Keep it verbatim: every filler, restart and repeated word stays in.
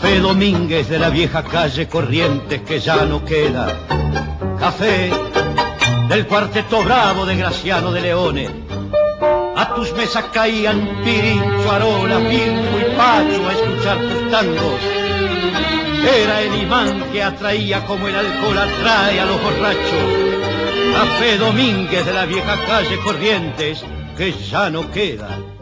Café Domínguez de la vieja calle Corrientes que ya no queda. Café del cuarteto bravo de Graciano de Leone. A tus mesas caían Pirincho, Arola, Pirco y Pacho a escuchar tus tangos. Era el imán que atraía como el alcohol atrae a los borrachos. Café Domínguez de la vieja calle Corrientes que ya no queda.